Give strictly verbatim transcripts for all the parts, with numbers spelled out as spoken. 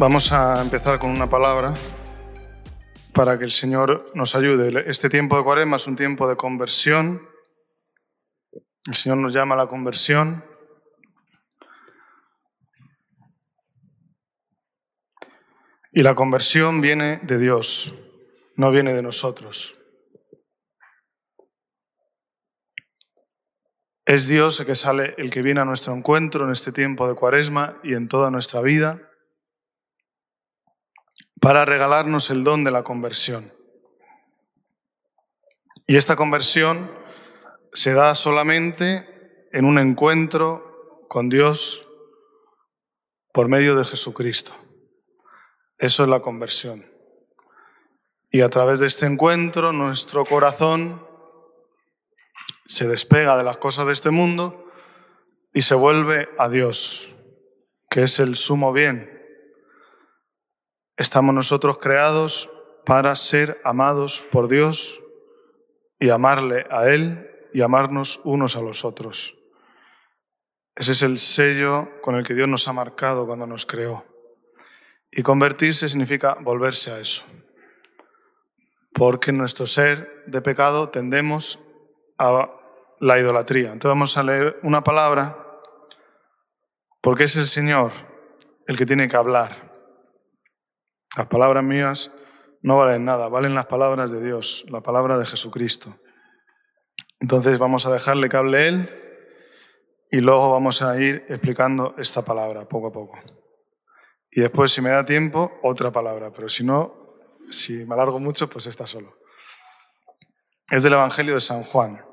Vamos a empezar con una palabra para que el Señor nos ayude. Este tiempo de Cuaresma es un tiempo de conversión. El Señor nos llama a la conversión. Y la conversión viene de Dios, no viene de nosotros. Es Dios el que sale, el que viene a nuestro encuentro en este tiempo de Cuaresma y en toda nuestra vida para regalarnos el don de la conversión. Y esta conversión se da solamente en un encuentro con Dios por medio de Jesucristo. Eso es la conversión. Y a través de este encuentro, nuestro corazón se despega de las cosas de este mundo y se vuelve a Dios, que es el sumo bien. Estamos nosotros creados para ser amados por Dios y amarle a Él y amarnos unos a los otros. Ese es el sello con el que Dios nos ha marcado cuando nos creó. Y convertirse significa volverse a eso. Porque en nuestro ser de pecado tendemos a la idolatría. Entonces vamos a leer una palabra, porque es el Señor el que tiene que hablar. Las palabras mías no valen nada, valen las palabras de Dios, la palabra de Jesucristo. Entonces vamos a dejarle que hable Él y luego vamos a ir explicando esta palabra poco a poco. Y después, si me da tiempo, otra palabra, pero si no, si me alargo mucho, pues esta solo. Es del Evangelio de San Juan.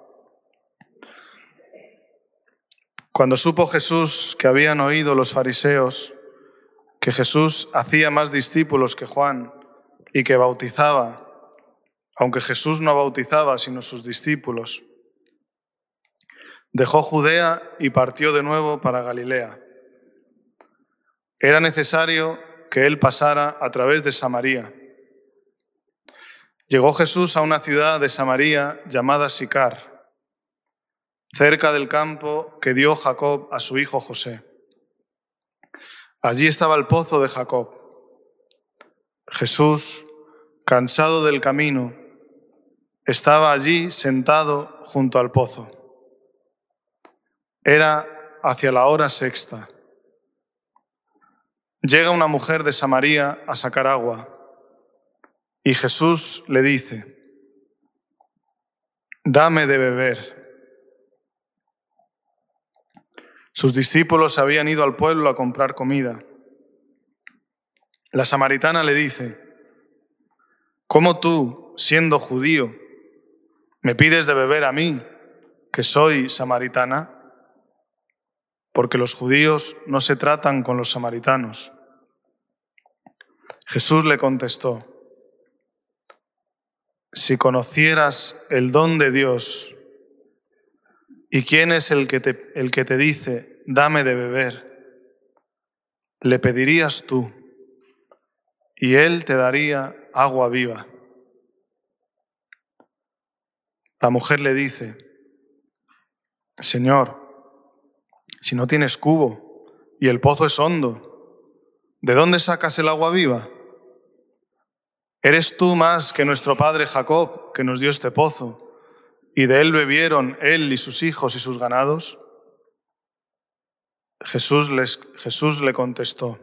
Cuando supo Jesús que habían oído los fariseos que Jesús hacía más discípulos que Juan y que bautizaba, aunque Jesús no bautizaba sino sus discípulos, dejó Judea y partió de nuevo para Galilea. Era necesario que él pasara a través de Samaria. Llegó Jesús a una ciudad de Samaria llamada Sicar, cerca del campo que dio Jacob a su hijo José. Allí estaba el pozo de Jacob. Jesús, cansado del camino, estaba allí sentado junto al pozo. Era hacia la hora sexta. Llega una mujer de Samaria a sacar agua y Jesús le dice: «Dame de beber». Sus discípulos habían ido al pueblo a comprar comida. La samaritana le dice: «¿Cómo tú, siendo judío, me pides de beber a mí, que soy samaritana?» Porque los judíos no se tratan con los samaritanos. Jesús le contestó: «Si conocieras el don de Dios y quién es el que te, el que te dice, dame de beber, le pedirías tú y él te daría agua viva». La mujer le dice: «Señor, si no tienes cubo y el pozo es hondo, ¿de dónde sacas el agua viva? ¿Eres tú más que nuestro padre Jacob, que nos dio este pozo, y de él bebieron él y sus hijos y sus ganados?» Jesús, les, Jesús le contestó: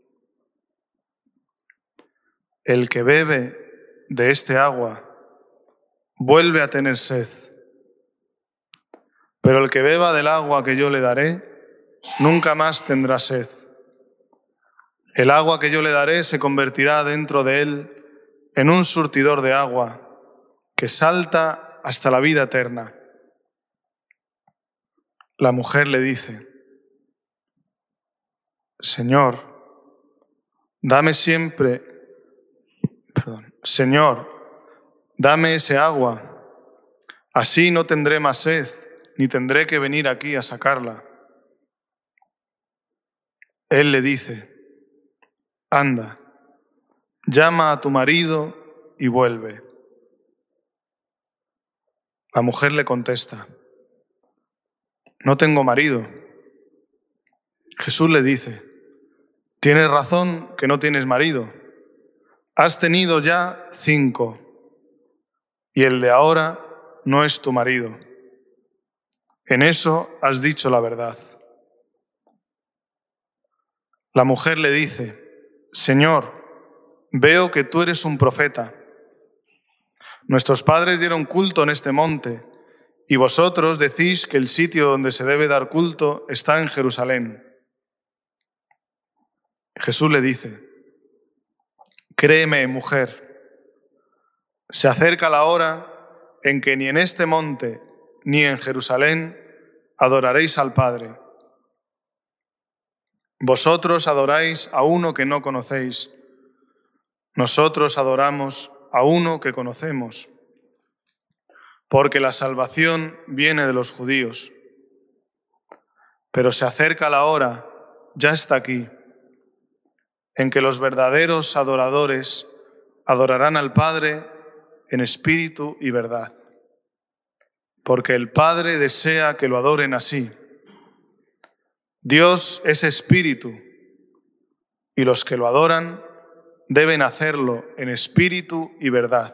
«El que bebe de este agua vuelve a tener sed, pero el que beba del agua que yo le daré nunca más tendrá sed. El agua que yo le daré se convertirá dentro de él en un surtidor de agua que salta hasta la vida eterna». La mujer le dice: «Señor, dame siempre, perdón, Señor, dame ese agua, así no tendré más sed, ni tendré que venir aquí a sacarla». Él le dice: «Anda, llama a tu marido y vuelve». La mujer le contesta: «No tengo marido». Jesús le dice: Tienes razón que no tienes marido. Has tenido ya cinco, y el de ahora no es tu marido. En eso has dicho la verdad. La mujer le dice: Señor, veo que tú eres un profeta. Nuestros padres dieron culto en este monte, y vosotros decís que el sitio donde se debe dar culto está en Jerusalén. Jesús le dice: Créeme, mujer, se acerca la hora en que ni en este monte ni en Jerusalén adoraréis al Padre. Vosotros adoráis a uno que no conocéis. Nosotros adoramos a uno que conocemos, porque la salvación viene de los judíos. Pero se acerca la hora, ya está aquí, en que los verdaderos adoradores adorarán al Padre en espíritu y verdad, porque el Padre desea que lo adoren así. Dios es espíritu, y los que lo adoran deben hacerlo en espíritu y verdad.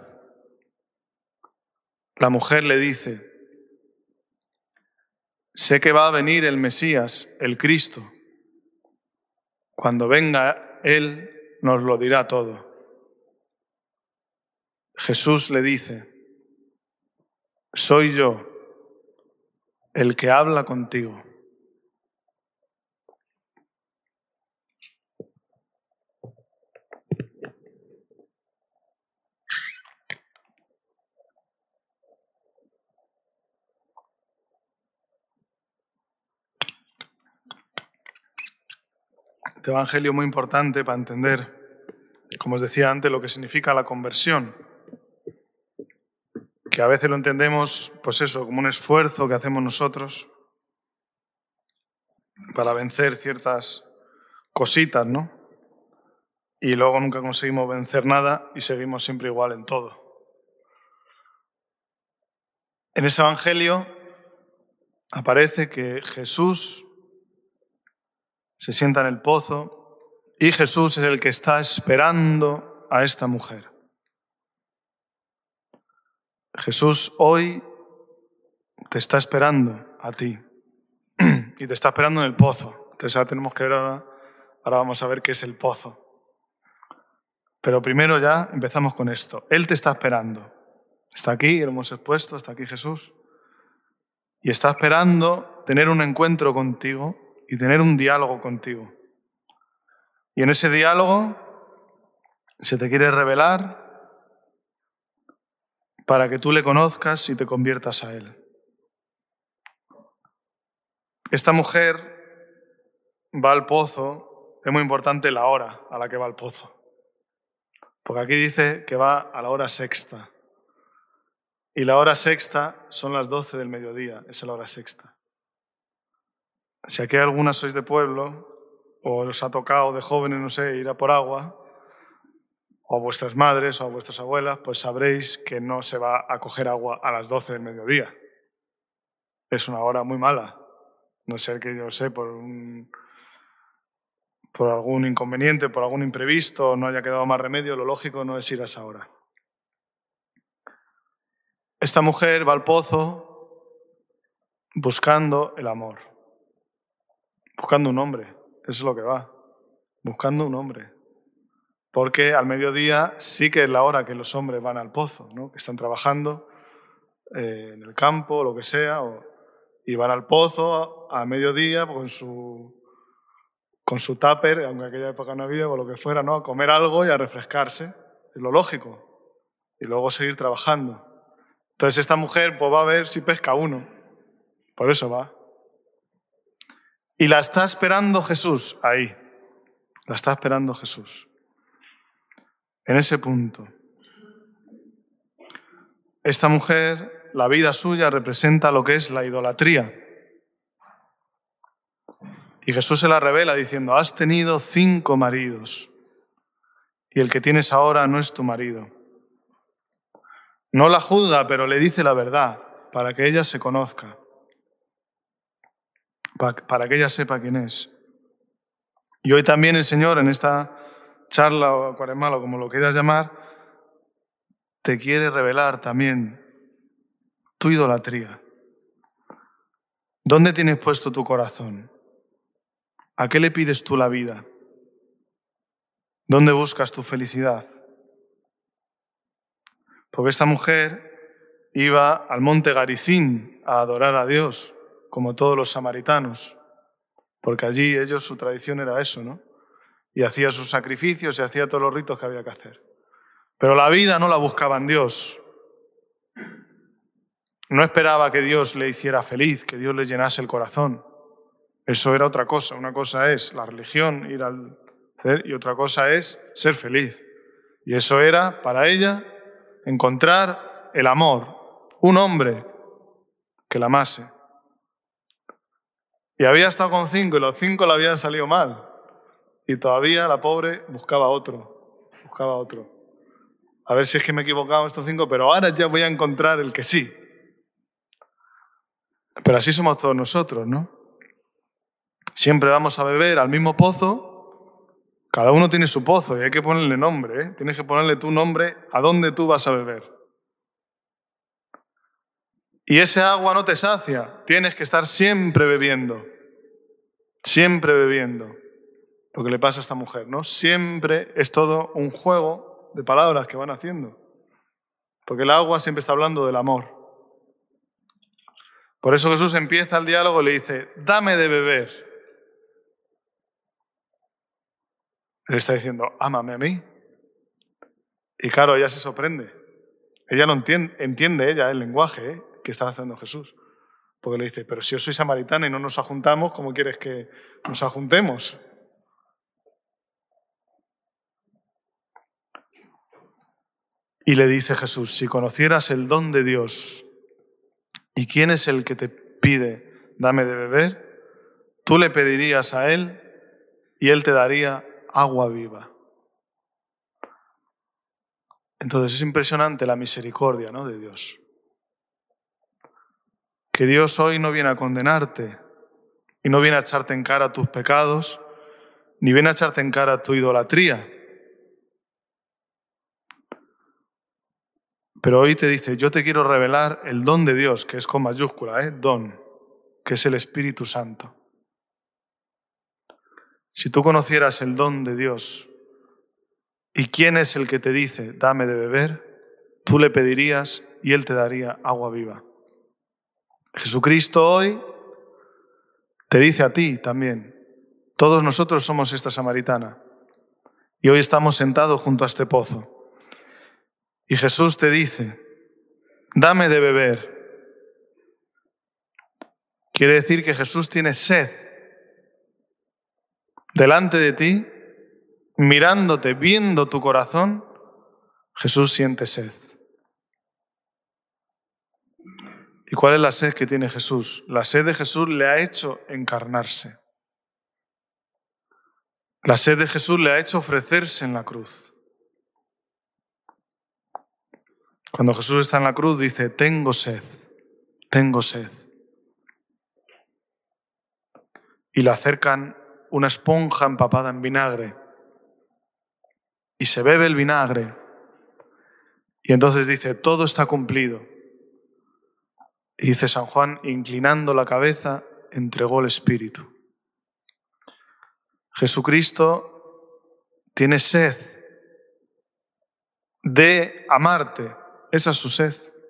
La mujer le dice: Sé que va a venir el Mesías, el Cristo. Cuando venga Él, nos lo dirá todo. Jesús le dice: Soy yo, el que habla contigo. Este evangelio muy importante para entender, como os decía antes, lo que significa la conversión. Que a veces lo entendemos, pues eso, como un esfuerzo que hacemos nosotros para vencer ciertas cositas, ¿no? Y luego nunca conseguimos vencer nada y seguimos siempre igual en todo. En ese evangelio aparece que Jesús se sienta en el pozo y Jesús es el que está esperando a esta mujer. Jesús hoy te está esperando a ti y te está esperando en el pozo. Entonces ahora tenemos que ver ahora, ahora vamos a ver qué es el pozo. Pero primero ya empezamos con esto. Él te está esperando. Está aquí, lo hemos expuesto, está aquí Jesús. Y está esperando tener un encuentro contigo y tener un diálogo contigo. Y en ese diálogo se te quiere revelar para que tú le conozcas y te conviertas a Él. Esta mujer va al pozo, es muy importante la hora a la que va al pozo. Porque aquí dice que va a la hora sexta. Y la hora sexta son las doce del mediodía, esa es la hora sexta. Si aquí algunas sois de pueblo, o os ha tocado de jóvenes, no sé, ir a por agua, o a vuestras madres o a vuestras abuelas, pues sabréis que no se va a coger agua a las doce del mediodía. Es una hora muy mala. No sé que yo sé, por, un, por algún inconveniente, por algún imprevisto, no haya quedado más remedio, lo lógico no es ir a esa hora. Esta mujer va al pozo buscando el amor, buscando un hombre, eso es lo que va, buscando un hombre. Porque al mediodía sí que es la hora que los hombres van al pozo, ¿no? Que están trabajando eh, en el campo, lo que sea, o, y van al pozo a, a mediodía con su, con su tupper, aunque aquella época no había, o lo que fuera, ¿no? A comer algo y a refrescarse, es lo lógico, y luego seguir trabajando. Entonces esta mujer pues va a ver si pesca uno, por eso va. Y la está esperando Jesús ahí, la está esperando Jesús. En ese punto. Esta mujer, la vida suya representa lo que es la idolatría. Y Jesús se la revela diciendo: has tenido cinco maridos y el que tienes ahora no es tu marido. No la juzga, pero le dice la verdad para que ella se conozca, para que ella sepa quién es. Y hoy también el Señor, en esta charla o cuaresmal o como lo quieras llamar, te quiere revelar también tu idolatría. ¿Dónde tienes puesto tu corazón? ¿A qué le pides tú la vida? ¿Dónde buscas tu felicidad? Porque esta mujer iba al monte Garizim a adorar a Dios, como todos los samaritanos, porque allí ellos, su tradición era eso, ¿no? Y hacía sus sacrificios y hacía todos los ritos que había que hacer. Pero la vida no la buscaba en Dios. No esperaba que Dios le hiciera feliz, que Dios le llenase el corazón. Eso era otra cosa. Una cosa es la religión, ir al hacer, y otra cosa es ser feliz. Y eso era, para ella, encontrar el amor, un hombre que la amase. Y había estado con cinco y los cinco le habían salido mal. Y todavía la pobre buscaba otro, buscaba otro. A ver si es que me he equivocado en estos cinco, pero ahora ya voy a encontrar el que sí. Pero así somos todos nosotros, ¿no? Siempre vamos a beber al mismo pozo, cada uno tiene su pozo y hay que ponerle nombre, ¿eh? Tienes que ponerle tu nombre a dónde tú vas a beber. Y ese agua no te sacia, tienes que estar siempre bebiendo, siempre bebiendo. Lo que le pasa a esta mujer, ¿no? Siempre es todo un juego de palabras que van haciendo. Porque el agua siempre está hablando del amor. Por eso Jesús empieza el diálogo y le dice, dame de beber. Le está diciendo, ámame a mí. Y claro, ella se sorprende. Ella no entiende, entiende ella el lenguaje ¿eh? que está haciendo Jesús. Porque le dice, pero si yo soy samaritana y no nos ajuntamos, ¿cómo quieres que nos ajuntemos? Y le dice Jesús, si conocieras el don de Dios y quién es el que te pide, dame de beber, tú le pedirías a Él y Él te daría agua viva. Entonces es impresionante la misericordia, ¿no? de Dios. Que Dios hoy no viene a condenarte y no viene a echarte en cara tus pecados, ni viene a echarte en cara tu idolatría. Pero hoy te dice, yo te quiero revelar el don de Dios, que es con mayúscula, ¿eh? don, que es el Espíritu Santo. Si tú conocieras el don de Dios y quién es el que te dice, dame de beber, tú le pedirías y Él te daría agua viva. Jesucristo hoy te dice a ti también, todos nosotros somos esta samaritana y hoy estamos sentados junto a este pozo. Y Jesús te dice, dame de beber. Quiere decir que Jesús tiene sed. Delante de ti, mirándote, viendo tu corazón, Jesús siente sed. ¿Y cuál es la sed que tiene Jesús? La sed de Jesús le ha hecho encarnarse. La sed de Jesús le ha hecho ofrecerse en la cruz. Cuando Jesús está en la cruz dice, tengo sed, tengo sed. Y le acercan una esponja empapada en vinagre. Y se bebe el vinagre. Y entonces dice, todo está cumplido. Y dice San Juan, inclinando la cabeza, entregó el Espíritu. Jesucristo tiene sed de amarte. Esa es su sed.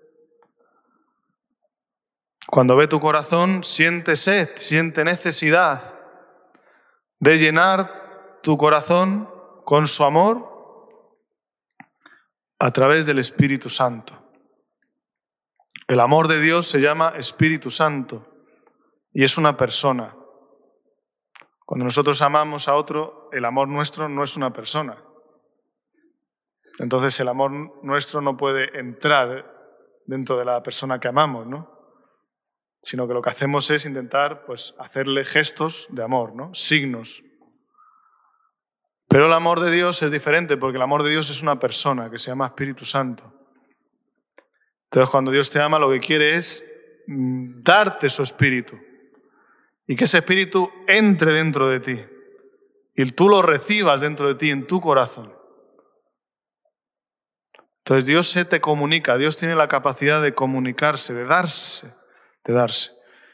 Cuando ve tu corazón, siente sed, siente necesidad de llenar tu corazón con su amor a través del Espíritu Santo. El amor de Dios se llama Espíritu Santo y es una persona. Cuando nosotros amamos a otro, el amor nuestro no es una persona. Entonces el amor nuestro no puede entrar dentro de la persona que amamos, ¿no? Sino que lo que hacemos es intentar pues, hacerle gestos de amor, ¿no? Signos. Pero el amor de Dios es diferente porque el amor de Dios es una persona que se llama Espíritu Santo. Entonces cuando Dios te ama lo que quiere es darte su Espíritu y que ese Espíritu entre dentro de ti y tú lo recibas dentro de ti, en tu corazón. Entonces Dios se te comunica, Dios tiene la capacidad de comunicarse, de darse, de darse.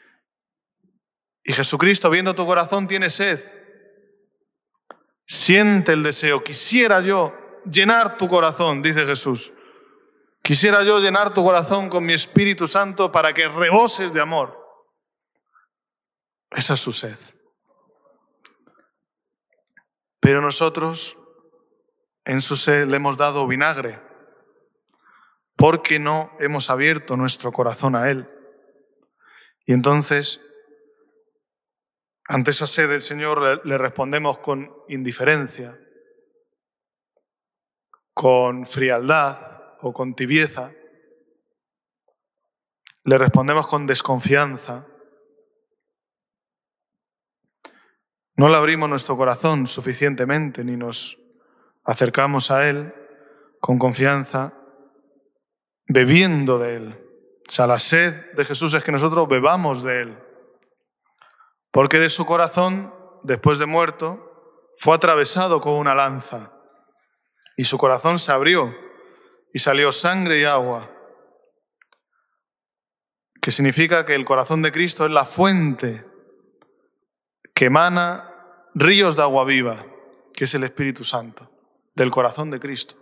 Y Jesucristo, viendo tu corazón, tiene sed. Siente el deseo. Quisiera yo llenar tu corazón, dice Jesús. Quisiera yo llenar tu corazón con mi Espíritu Santo para que reboses de amor. Esa es su sed. Pero nosotros en su sed le hemos dado vinagre, porque no hemos abierto nuestro corazón a Él. Y entonces, ante esa sed del Señor, le respondemos con indiferencia, con frialdad o con tibieza. Le respondemos con desconfianza. No le abrimos nuestro corazón suficientemente, ni nos acercamos a Él con confianza, bebiendo de Él. O sea, la sed de Jesús es que nosotros bebamos de Él. Porque de su corazón, después de muerto, fue atravesado con una lanza. Y su corazón se abrió y salió sangre y agua. Que significa que el corazón de Cristo es la fuente que emana ríos de agua viva, que es el Espíritu Santo, del corazón de Cristo.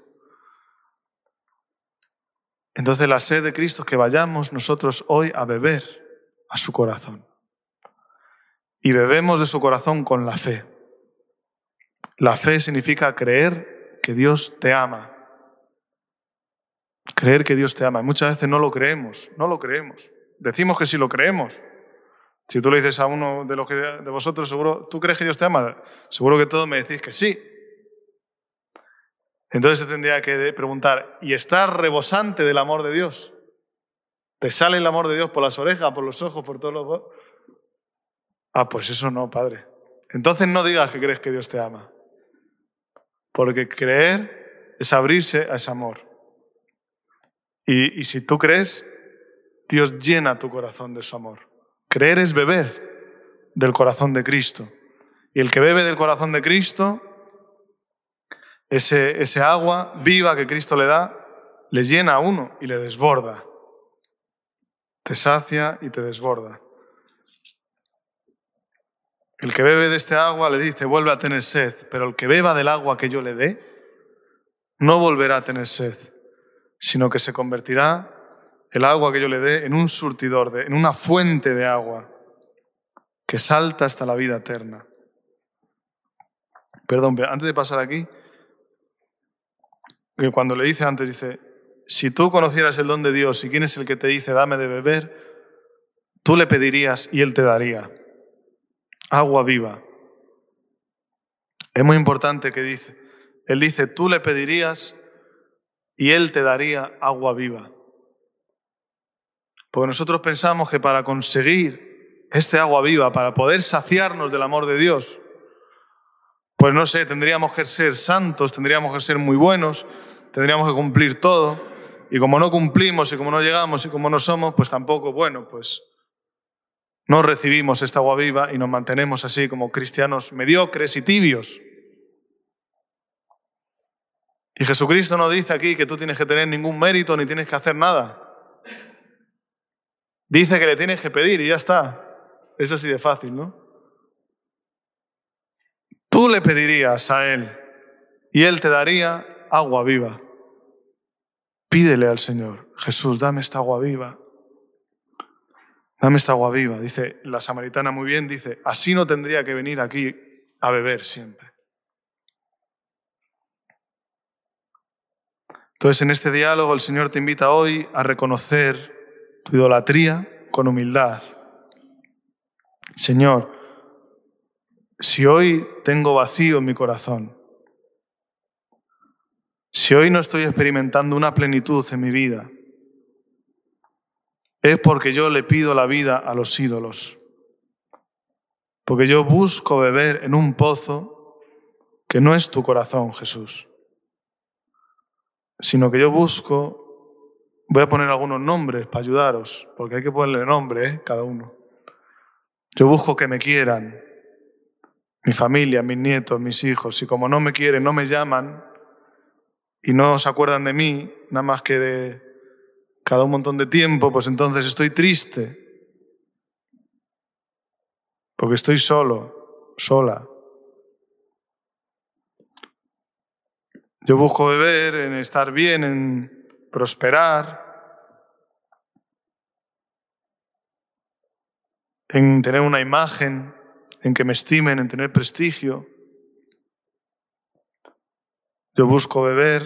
Entonces la sed de Cristo es que vayamos nosotros hoy a beber a su corazón. Y bebemos de su corazón con la fe. La fe significa creer que Dios te ama. Creer que Dios te ama. Y muchas veces no lo creemos, no lo creemos. Decimos que sí lo creemos. Si tú le dices a uno de los que, de vosotros, seguro, ¿tú crees que Dios te ama? Seguro que todos me decís que sí. Entonces se tendría que preguntar, ¿y estás rebosante del amor de Dios? ¿Te sale el amor de Dios por las orejas, por los ojos, por todos los... Ah, pues eso no, Padre. Entonces no digas que crees que Dios te ama. Porque creer es abrirse a ese amor. Y, y si tú crees, Dios llena tu corazón de su amor. Creer es beber del corazón de Cristo. Y el que bebe del corazón de Cristo, ese, ese agua viva que Cristo le da, le llena a uno y le desborda. Te sacia y te desborda. El que bebe de este agua, le dice, vuelve a tener sed, pero el que beba del agua que yo le dé, no volverá a tener sed, sino que se convertirá el agua que yo le dé en un surtidor, de, en una fuente de agua que salta hasta la vida eterna. Perdón, antes de pasar aquí, que cuando le dice antes, dice, si tú conocieras el don de Dios y quién es el que te dice, dame de beber, tú le pedirías y Él te daría. Agua viva. Es muy importante que dice, Él dice, tú le pedirías y Él te daría agua viva. Porque nosotros pensamos que para conseguir este agua viva, para poder saciarnos del amor de Dios, pues no sé, tendríamos que ser santos, tendríamos que ser muy buenos, tendríamos que cumplir todo, y como no cumplimos y como no llegamos y como no somos, pues tampoco, bueno, pues no recibimos esta agua viva y nos mantenemos así como cristianos mediocres y tibios. Y Jesucristo no dice aquí que tú tienes que tener ningún mérito ni tienes que hacer nada. Dice que le tienes que pedir y ya está. Es así de fácil, ¿no? Tú le pedirías a Él y Él te daría agua viva. Pídele al Señor, Jesús, dame esta agua viva. Dame esta agua viva. Dice la samaritana muy bien, dice, así no tendría que venir aquí a beber siempre. Entonces, en este diálogo el Señor te invita hoy a reconocer tu idolatría con humildad. Señor, si hoy tengo vacío en mi corazón, si hoy no estoy experimentando una plenitud en mi vida, es porque yo le pido la vida a los ídolos. Porque yo busco beber en un pozo que no es tu corazón, Jesús. Sino que yo busco, voy a poner algunos nombres para ayudaros, porque hay que ponerle nombre, ¿eh? Cada uno. Yo busco que me quieran. mi familia, mis nietos, mis hijos, y como no me quieren, no me llaman y no se acuerdan de mí, nada más que de cada un montón de tiempo, pues entonces estoy triste, porque estoy solo, sola. Yo busco beber, en estar bien, en prosperar, en tener una imagen, en que me estimen, en tener prestigio. Yo busco beber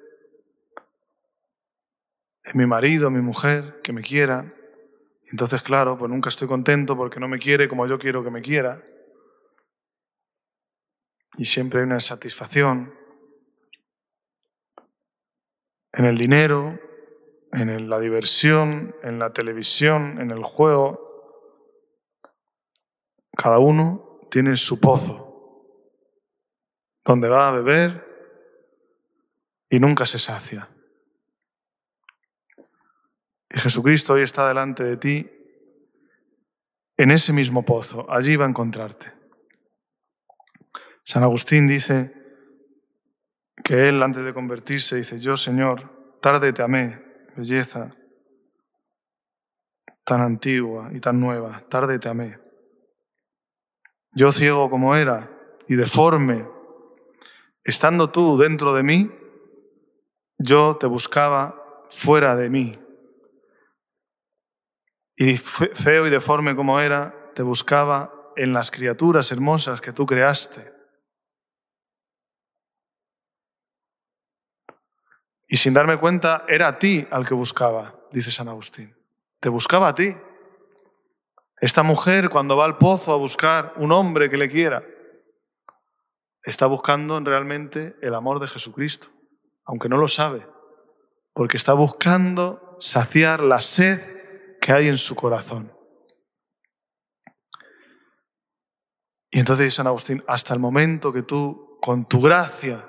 en mi marido, mi mujer, que me quiera. Entonces, claro, pues nunca estoy contento porque no me quiere como yo quiero que me quiera. Y siempre hay una insatisfacción en el dinero, en la diversión, en la televisión, en el juego. Cada uno tiene su pozo, donde va a beber y nunca se sacia. Y Jesucristo hoy está delante de ti, en ese mismo pozo, allí va a encontrarte. San Agustín dice que él, antes de convertirse, dice: yo, Señor, tarde te amé, belleza tan antigua y tan nueva, tarde te amé. Yo, ciego como era y deforme, estando tú dentro de mí, yo te buscaba fuera de mí. Y feo y deforme como era, te buscaba en las criaturas hermosas que tú creaste. Y sin darme cuenta, era a ti al que buscaba, dice San Agustín. Te buscaba a ti. Esta mujer, cuando va al pozo a buscar un hombre que le quiera, está buscando realmente el amor de Jesucristo, aunque no lo sabe, porque está buscando saciar la sed que hay en su corazón. Y entonces dice San Agustín: hasta el momento que tú, con tu gracia,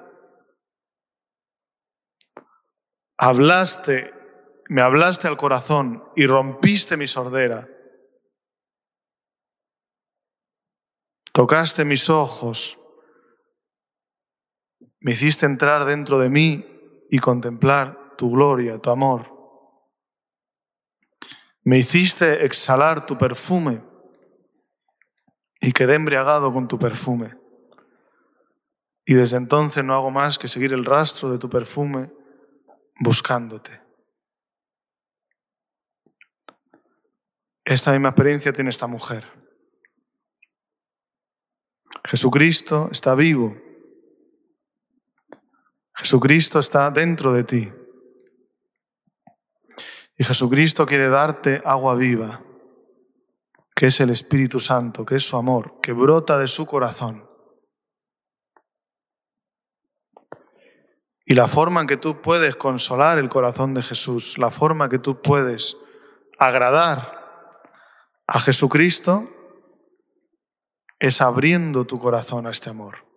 hablaste, me hablaste al corazón y rompiste mi sordera, tocaste mis ojos, me hiciste entrar dentro de mí y contemplar tu gloria, tu amor. Me hiciste exhalar tu perfume y quedé embriagado con tu perfume. Y desde entonces no hago más que seguir el rastro de tu perfume buscándote. Esta misma experiencia tiene esta mujer. Jesucristo está vivo. Jesucristo está dentro de ti. Y Jesucristo quiere darte agua viva, que es el Espíritu Santo, que es su amor, que brota de su corazón. Y la forma en que tú puedes consolar el corazón de Jesús, la forma en que tú puedes agradar a Jesucristo, es abriendo tu corazón a este amor,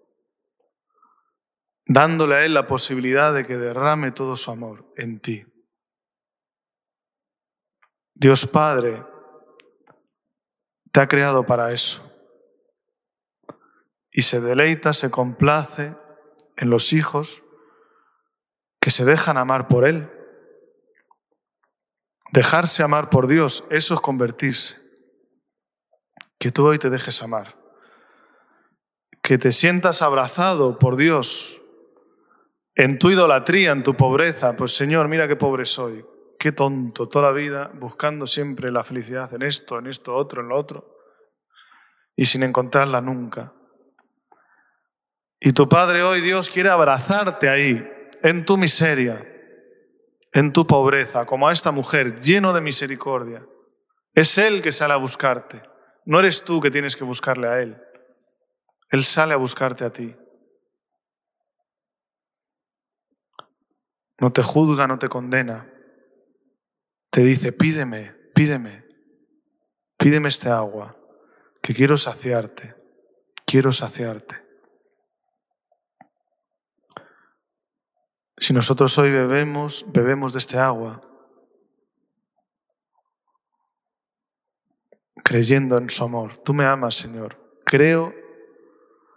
dándole a Él la posibilidad de que derrame todo su amor en ti. Dios Padre te ha creado para eso y se deleita, se complace en los hijos que se dejan amar por Él. Dejarse amar por Dios, eso es convertirse. Que tú hoy te dejes amar. Que te sientas abrazado por Dios en tu idolatría, en tu pobreza. Pues Señor, mira qué pobre soy, qué tonto, toda la vida buscando siempre la felicidad en esto, en esto otro, en lo otro, y sin encontrarla nunca. Y tu Padre hoy, Dios, quiere abrazarte ahí, en tu miseria, en tu pobreza, como a esta mujer, lleno de misericordia. Es Él que sale a buscarte, no eres tú que tienes que buscarle a Él. Él sale a buscarte a ti. No te juzga, no te condena. Te dice: pídeme, pídeme, pídeme este agua, que quiero saciarte, quiero saciarte. Si nosotros hoy bebemos, bebemos de este agua, creyendo en su amor. Tú me amas, Señor. Creo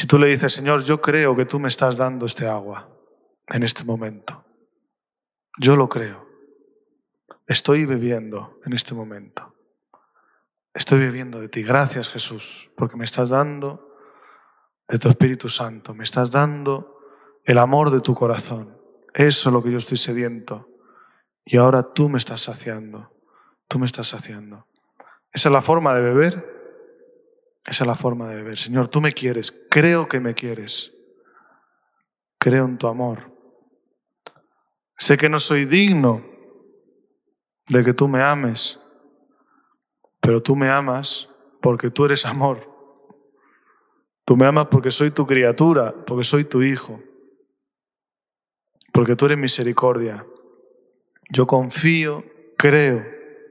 Si tú le dices, Señor, yo creo que tú me estás dando este agua en este momento. Yo lo creo. Estoy bebiendo en este momento. Estoy bebiendo de ti. Gracias, Jesús, porque me estás dando de tu Espíritu Santo. Me estás dando el amor de tu corazón. Eso es lo que yo estoy sediento. Y ahora tú me estás saciando. Tú me estás saciando. Esa es la forma de beber. Esa es la forma de beber. Señor, tú me quieres. Creo que me quieres. Creo en tu amor. Sé que no soy digno de que tú me ames, pero tú me amas porque tú eres amor. Tú me amas porque soy tu criatura, porque soy tu hijo, porque tú eres misericordia. Yo confío, creo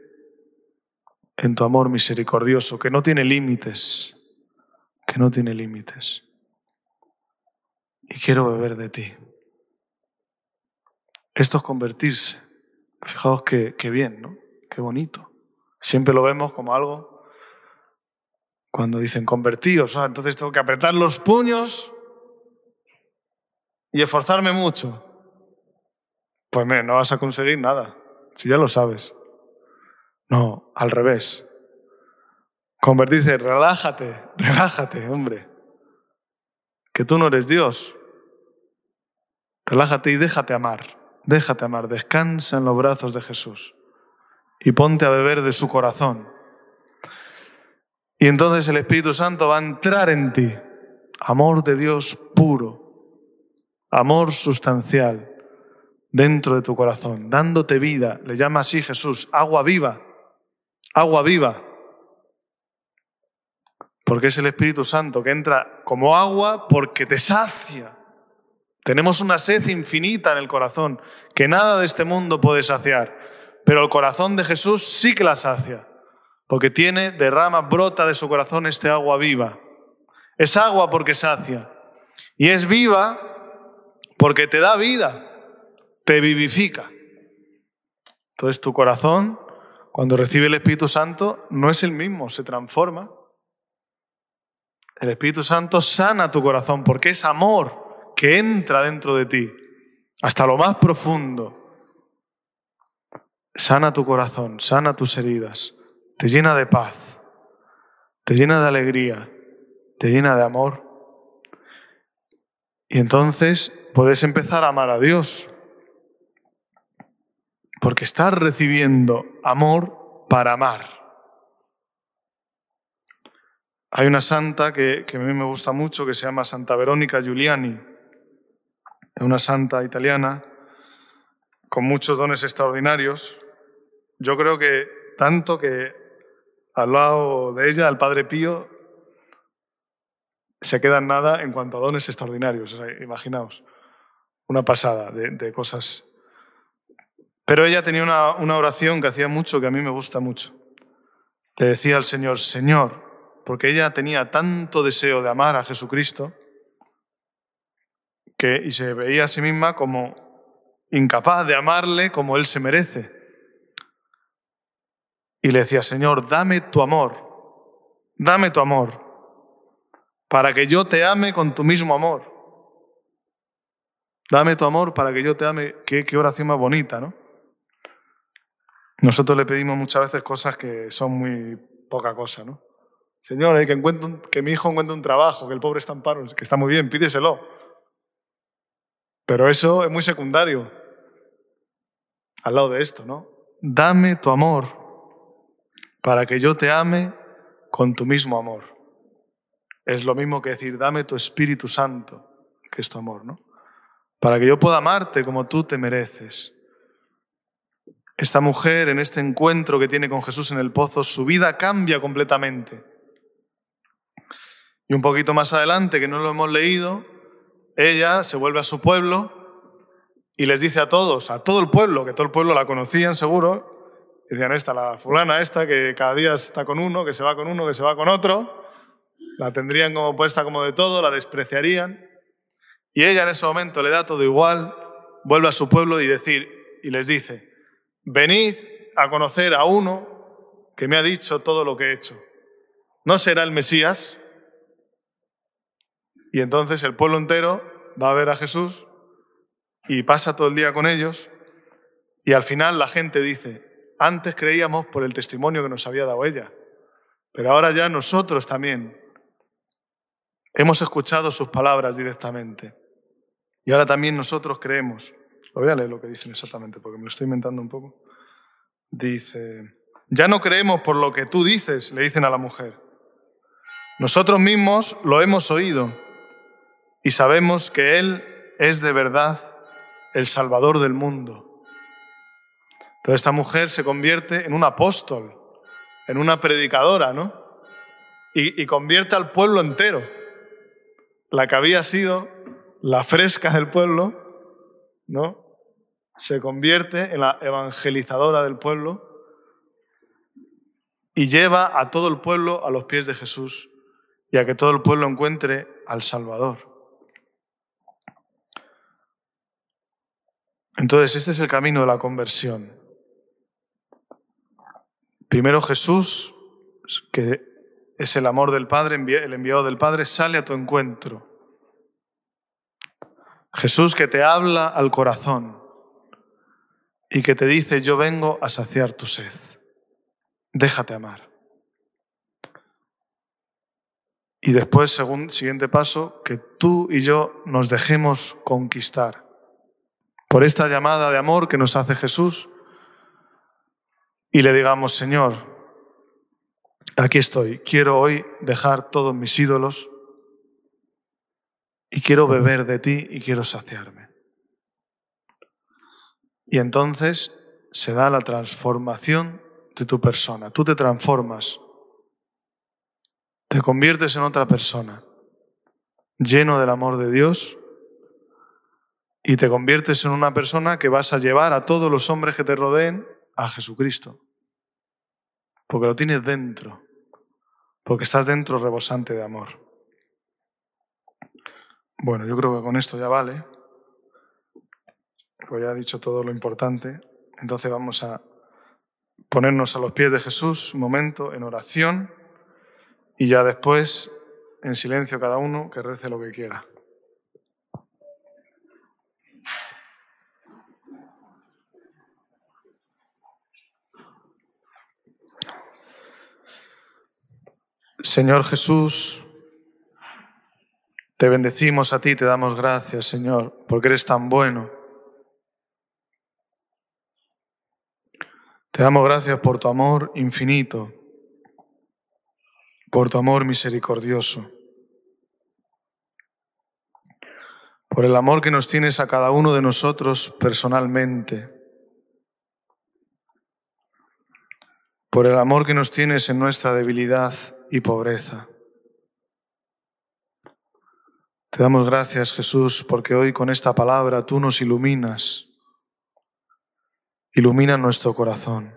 en tu amor misericordioso, que no tiene límites, que no tiene límites. Y quiero beber de ti. Esto es convertirse. Fijaos qué, qué bien, ¿no? Qué bonito. Siempre lo vemos como algo, cuando dicen convertíos, ¿no? Entonces tengo que apretar los puños y esforzarme mucho. Pues mira, no vas a conseguir nada, si ya lo sabes. No, al revés. Convertirse, relájate, relájate, hombre. Que tú no eres Dios. Relájate y déjate amar. Déjate amar, descansa en los brazos de Jesús y ponte a beber de su corazón. Y entonces el Espíritu Santo va a entrar en ti. Amor de Dios puro, amor sustancial dentro de tu corazón, dándote vida. Le llama así Jesús, agua viva, agua viva. Porque es el Espíritu Santo que entra como agua porque te sacia. Tenemos una sed infinita en el corazón que nada de este mundo puede saciar. Pero el corazón de Jesús sí que la sacia. Porque tiene, derrama, brota de su corazón este agua viva. Es agua porque sacia. Y es viva porque te da vida. Te vivifica. Entonces tu corazón, cuando recibe el Espíritu Santo, no es el mismo, se transforma. El Espíritu Santo sana tu corazón porque es amor que entra dentro de ti, hasta lo más profundo. Sana tu corazón, sana tus heridas, te llena de paz, te llena de alegría, te llena de amor. Y entonces puedes empezar a amar a Dios, porque estás recibiendo amor para amar. Hay una santa que, que a mí me gusta mucho, que se llama Santa Verónica Giuliani. Es una santa italiana con muchos dones extraordinarios. Yo creo que tanto que al lado de ella, el Padre Pío, se queda en nada en cuanto a dones extraordinarios. O sea, imaginaos, una pasada de, de cosas. Pero ella tenía una, una oración que hacía mucho, que a mí me gusta mucho. Le decía al Señor, Señor, porque ella tenía tanto deseo de amar a Jesucristo, que, y se veía a sí misma como incapaz de amarle como Él se merece. Y le decía, Señor, dame tu amor, dame tu amor, para que yo te ame con tu mismo amor. Dame tu amor para que yo te ame. Qué, qué oración más bonita, ¿no? Nosotros le pedimos muchas veces cosas que son muy poca cosa, ¿no? Señor, eh, que, encuentre un, que mi hijo encuentre un trabajo, que el pobre está en paro, que está muy bien, pídeselo. Pero eso es muy secundario al lado de esto, ¿no? Dame tu amor para que yo te ame con tu mismo amor. Es lo mismo que decir, dame tu Espíritu Santo, que es tu amor, ¿no? Para que yo pueda amarte como tú te mereces. Esta mujer, en este encuentro que tiene con Jesús en el pozo, su vida cambia completamente. Y un poquito más adelante, que no lo hemos leído, ella se vuelve a su pueblo y les dice a todos, a todo el pueblo, que todo el pueblo la conocían seguro, decían, esta, la fulana esta, que cada día está con uno, que se va con uno, que se va con otro, la tendrían como puesta como de todo, la despreciarían. Y ella en ese momento le da todo igual, vuelve a su pueblo y, decir, y les dice, venid a conocer a uno que me ha dicho todo lo que he hecho. ¿No será el Mesías? Y entonces el pueblo entero va a ver a Jesús y pasa todo el día con ellos. Y al final la gente dice, antes creíamos por el testimonio que nos había dado ella, pero ahora ya nosotros también hemos escuchado sus palabras directamente. Y ahora también nosotros creemos. Lo voy a leer lo que dicen exactamente, porque me lo estoy inventando un poco. Dice, ya no creemos por lo que tú dices, le dicen a la mujer. Nosotros mismos lo hemos oído y sabemos que Él es de verdad el Salvador del mundo. Entonces esta mujer se convierte en un apóstol, en una predicadora, ¿no? Y, y convierte al pueblo entero. La que había sido la fresca del pueblo, ¿no? Se convierte en la evangelizadora del pueblo y lleva a todo el pueblo a los pies de Jesús y a que todo el pueblo encuentre al Salvador. Entonces, este es el camino de la conversión. Primero Jesús, que es el amor del Padre, el enviado del Padre, sale a tu encuentro. Jesús que te habla al corazón y que te dice, yo vengo a saciar tu sed. Déjate amar. Y después, según siguiente paso, que tú y yo nos dejemos conquistar por esta llamada de amor que nos hace Jesús y le digamos, Señor, aquí estoy, quiero hoy dejar todos mis ídolos y quiero beber de ti y quiero saciarme. Y entonces se da la transformación de tu persona. Tú te transformas, te conviertes en otra persona, lleno del amor de Dios, y te conviertes en una persona que vas a llevar a todos los hombres que te rodeen a Jesucristo. Porque lo tienes dentro, porque estás dentro rebosante de amor. Bueno, yo creo que con esto ya vale, porque ya he dicho todo lo importante. Entonces vamos a ponernos a los pies de Jesús un momento en oración y ya después, en silencio cada uno, que rece lo que quiera. Señor Jesús, te bendecimos a ti, te damos gracias, Señor, porque eres tan bueno. Te damos gracias por tu amor infinito, por tu amor misericordioso, por el amor que nos tienes a cada uno de nosotros personalmente, por el amor que nos tienes en nuestra debilidad y pobreza. Te damos gracias, Jesús, porque hoy con esta palabra tú nos iluminas, ilumina nuestro corazón.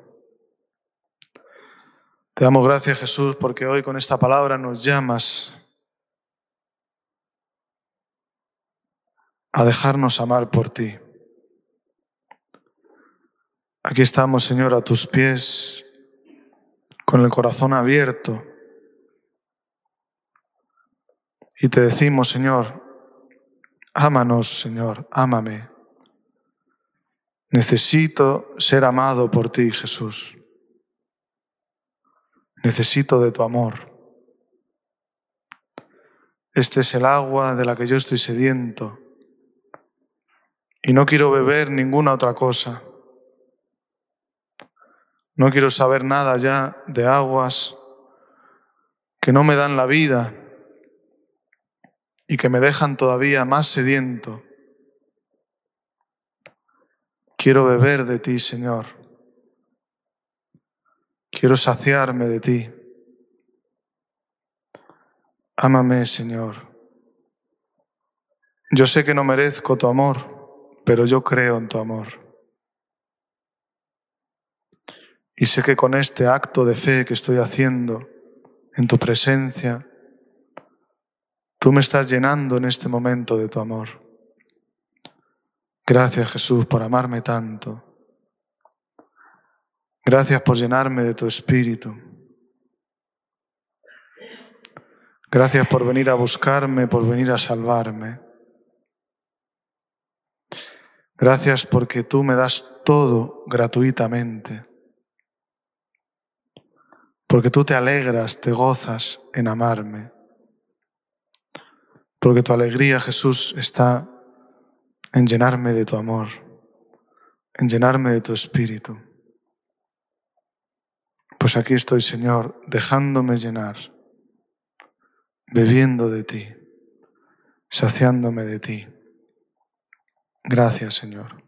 Te damos gracias, Jesús, porque hoy con esta palabra nos llamas a dejarnos amar por ti. Aquí estamos, Señor, a tus pies, con el corazón abierto. Y te decimos, Señor, ámanos, Señor, ámame. Necesito ser amado por ti, Jesús. Necesito de tu amor. Este es el agua de la que yo estoy sediento. Y no quiero beber ninguna otra cosa. No quiero saber nada ya de aguas que no me dan la vida y que me dejan todavía más sediento. Quiero beber de ti, Señor. Quiero saciarme de ti. Ámame, Señor. Yo sé que no merezco tu amor, pero yo creo en tu amor. Y sé que con este acto de fe que estoy haciendo en tu presencia, tú me estás llenando en este momento de tu amor. Gracias, Jesús, por amarme tanto. Gracias por llenarme de tu espíritu. Gracias por venir a buscarme, por venir a salvarme. Gracias porque tú me das todo gratuitamente. Porque tú te alegras, te gozas en amarme. Porque tu alegría, Jesús, está en llenarme de tu amor, en llenarme de tu espíritu. Pues aquí estoy, Señor, dejándome llenar, bebiendo de ti, saciándome de ti. Gracias, Señor.